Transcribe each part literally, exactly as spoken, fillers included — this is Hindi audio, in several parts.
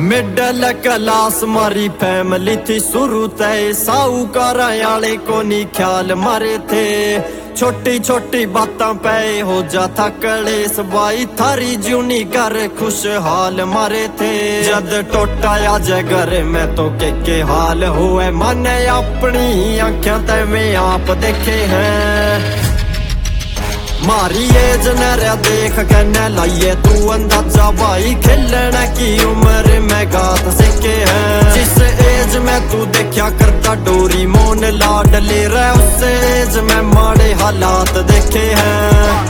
मिडल क्लास मारी फैमिली थी शुरू तय, साहूकार आले को नहीं ख्याल मारे थे। छोटी छोटी बातां पे हो जाता कलेस बाई, थारी जूनी घर खुशहाल मारे थे। जद टोटा जगर में तो के के हाल हुए, माने अपनी आंखें ते में आप देखे हैं। मारी एज नरा देख कहने लाइए तू अंदाजा भाई, खेलने की उम्र में गात सीखे हैं। जिस एज में तू देखा करता डोरी मोन लाड ले रहा, उस एज में माड़े हालात देखे हैं।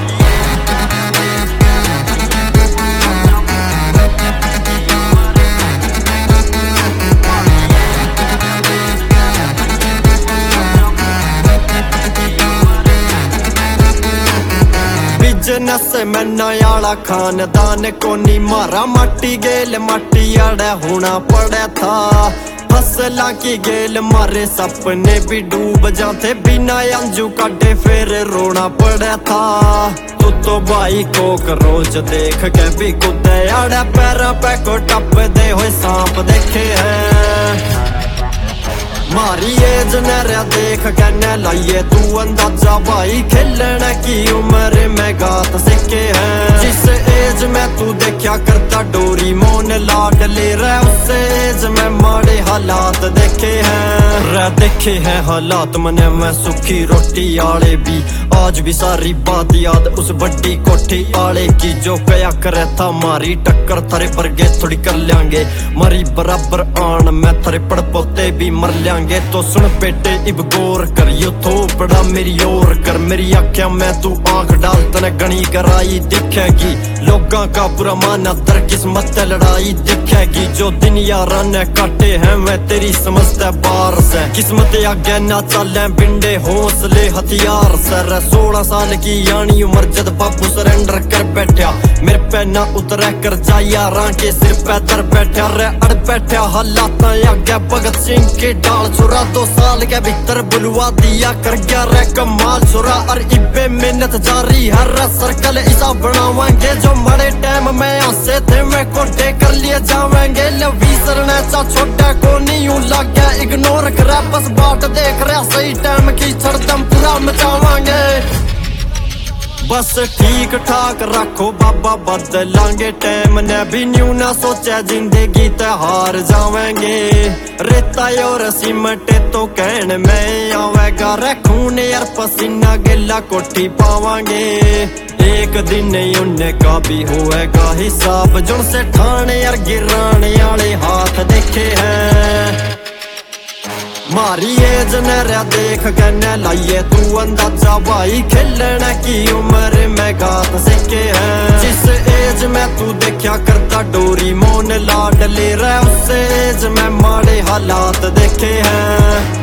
बिजनेस में नयाला खानदान कोनी, मारा माटी गेल माटी आड़ा होना पड़ा था। फसला की गेल मारे सपने भी डूब जाते, बिना अंजू काटे फिर रोना पड़ा था। तू तो भाई कोक रोज देख के भी कुदे आड़ा, पैरा पे को टप दे हुए सांप देखे हैं। मारी एज नरा देख कहने लाइए तू अंदाजा भाई, खेलने की उम्र में गात सीखे हैं। जिस एज में तू देखा करता डोरी मोन लाड ले रहा, उस एज में माड़े हालात देखे हैं। रह देखे हैं हालात मने मैं सुखी रोटी आले भी, आज भी सारी बात याद उस बड्डी कोठी आले की। जो कया करे था मारी टक्कर थारे पर गे थोड़ी कर लेंगे, मरी बराबर आन मैं थारे पड़ पोते भी मर लेंगे। तो सुन बेटे इब गौर कर, यो थोपड़ा मेरी ओर कर। मेरी आँखें में तू आंख डाल तने गणी कराई दिखेगी, लोगों का पूरा माना दर किस्मत लड़ाई दिखेगी। जो दिन यारा ने काटे हैं मैं तेरी समझता बार से, किस्मत आगे ना चले बिंडे हौसले हथियार सर। सोलह साल की यानी उम्र जद बापू सरेंडर कर बैठा, मेरे पे ना उतरे कर जा यारा के सिर पे दर बैठा रे अड़ बैठा। हालात आगे भगत सिंह के डाल छुरा, दो साल के भीतर बुलवा दिया कर गया रे कमाल छुरा। और इबे मेहनत जारी हर सर्कल ऐसा बनावांगे, जो बड़े टाइम में आसे थे मैं कोटे कर लिए जावेंगे। लवी सरने चा छोटा को नहीं लग गया इग्नोर करा, बस बाट देख रहा सही टाइम की छड़दम पूरा मचावांगे। बस ठीक ठाक रखो बाबा बदलांगे टाइम ने भी न्यू ना सोचा, जिंदगी ते हार जावेंगे। रेता और सीमेंट तो कहने में आवेगा रे, खून यार पसीना गिला कोठी पावांगे। एक दिन उन्हें का भी होएगा हिसाब, जुन से ठाने यार गिराने वाले हाथ देखे हैं। मारी एज नरा देख कहने लाइए तू अंदाजा भाई, खेलने की उम्र में गात सीखे हैं। जिस एज में तू देखा करता डोरी मोन लाड ले रहा, उस एज में माड़े हालात देखे हैं।